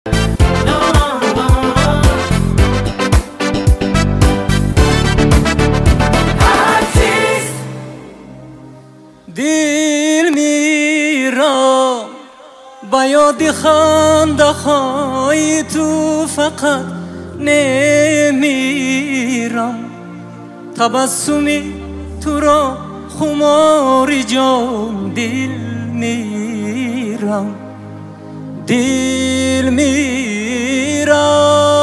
دل میرم با یاد خنده های تو فقط نمیرم، تبسمی تو را خماری جان دل میرم، دل میرم.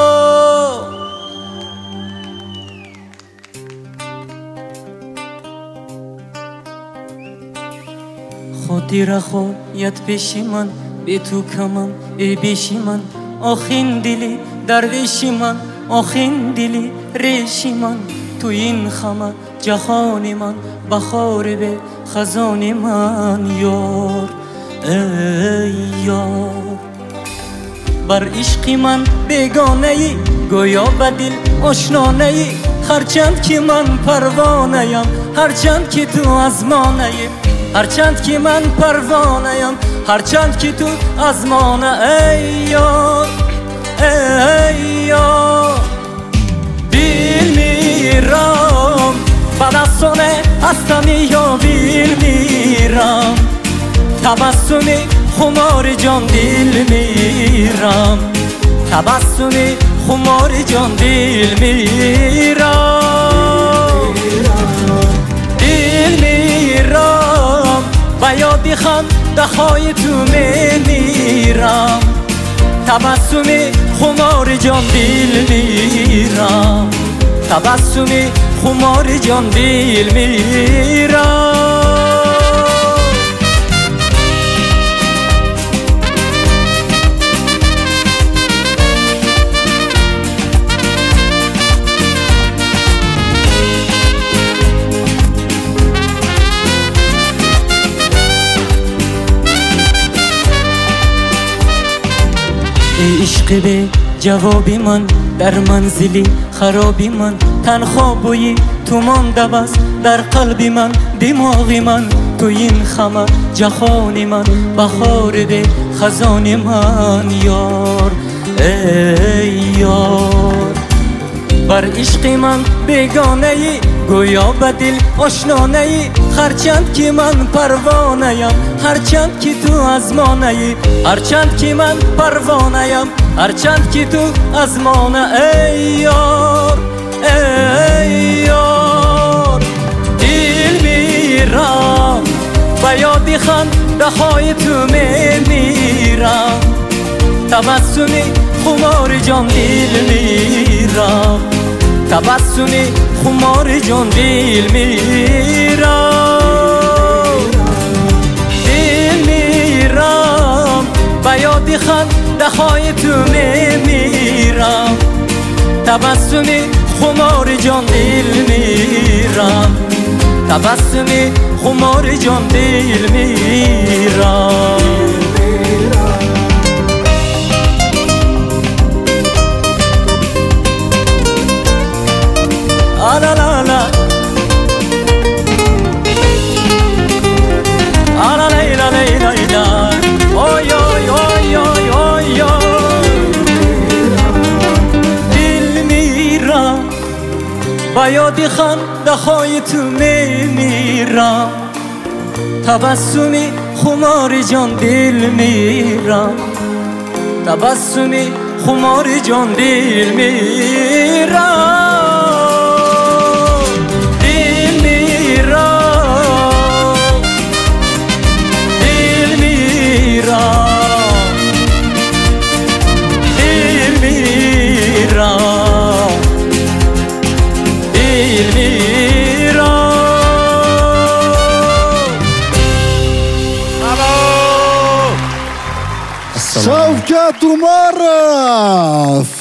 خودی را خودیت پیشی من به تو کمم ای بیشی من، آخین دلی درویشی من، آخین دلی ریشی من، تو این خمه جهانی من، بخار به خزانی من یار ای یار. بر عشقی من بیگانه ای گویا به دل آشنانه ای، هرچند که من پروانه ام، هرچند که تو ازمانه ای، هرچند که من پروانه ام، هرچند که تو ازمانه ای یار ای یار. دل میرم به دستان هستمی یا دل میرم، تبسمی خمار جان دل میرم، تبسمی خمار جان دل میرم، دل میرم با یاد خنده های تو میرم، تبسمی خمار جان دل میرم، تبسمی خمار جان دل میرم. ای عشق به جوابی من در منزلی خرابی من، تنها بویی تو مانده بس در قلبی من، دماغی من تو این خمه جهانی من، بخار به خزانی من یار ای یار. بر عشق من بیگانه ای گویا به دل آشنانه ای، هرچند که من پروانه ام، هرچند که تو ازمانه ای، هرچند که من پروانه ام، هرچند که تو ازمانه ای یار ای یار. دل میرم به یاد خنده های تو میرم، تبسمی خمار جان دل میرم، تبسمی خمار جان دل میرم، دل میرم به یاد خنده های تو میرم، تبسمی خمار جان دل میرم، تبسمی خمار جان دل میرم. لا لا لا لا لا لا لا لا اوی اوی اوی اوی اوی. دل میرم با یاد خنده های تو میرم، تبسمی خمار جان دل میرم، تبسمی خمار جان دل میرم. شوکت اومر